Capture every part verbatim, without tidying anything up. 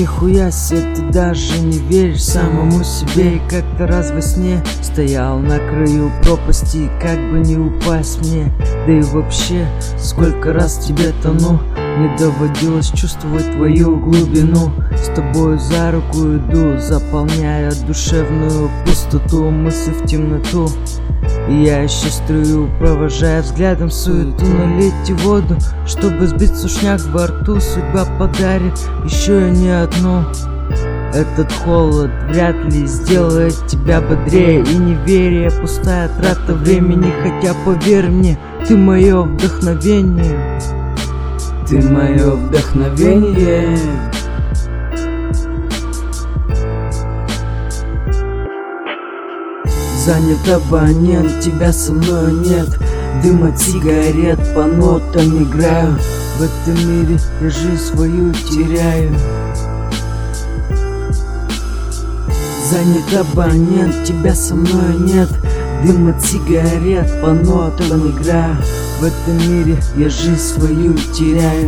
Нихуя себе, ты даже не веришь самому себе. И как-то раз во сне стоял на краю пропасти, как бы не упасть мне. Да и вообще, сколько раз тебе тону, не доводилось чувствовать твою глубину. С тобой за руку иду, заполняя душевную пустоту, мысли в темноту. И я ищу струю, провожая взглядом суету. Налейте воду, чтобы сбить сушняк во рту. Судьба подарит еще и не одну. Этот холод вряд ли сделает тебя бодрее. И неверие пустая трата времени. Хотя поверь мне, ты мое вдохновение. Ты мое вдохновение. Занят абонент, тебя со мной нет. Дым от сигарет, по нотам играю. В этом мире я жизнь свою теряю. Занят абонент, тебя со мной нет. Дым от сигарет, по нотам играю. В этом мире я жизнь свою теряю.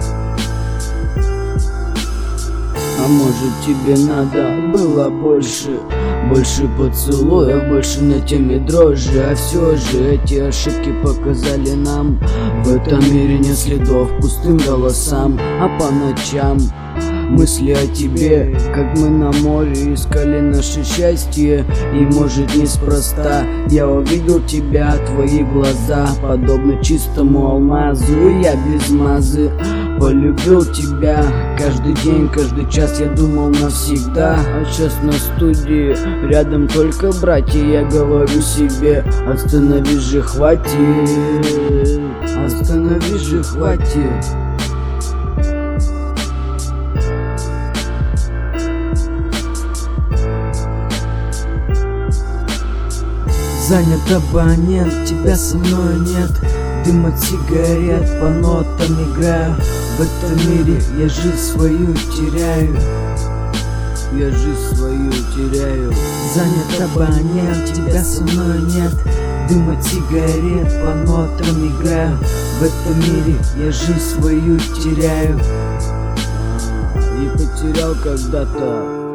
А может тебе надо было больше, больше поцелуев, больше на теме дрожжи. А все же эти ошибки показали нам: в этом мире нет следов пустым голосам. А по ночам мысли о тебе, как мы на море искали наше счастье. И может неспроста я увидел тебя, твои глаза подобны чистому алмазу. И я без мазы полюбил тебя. Каждый день, каждый час я думал навсегда. А сейчас на студии рядом только братья. Я говорю себе: остановись же, хватит. Остановись же, хватит. Занят абонент, тебя со мной нет. Дым от сигарет, по нотам играю. В этом мире я жизнь свою теряю. Я жизнь свою теряю. Занят абонент, тебя со мной нет. Дым от сигарет, по нотам играю. В этом мире я жизнь свою теряю. И потерял когда-то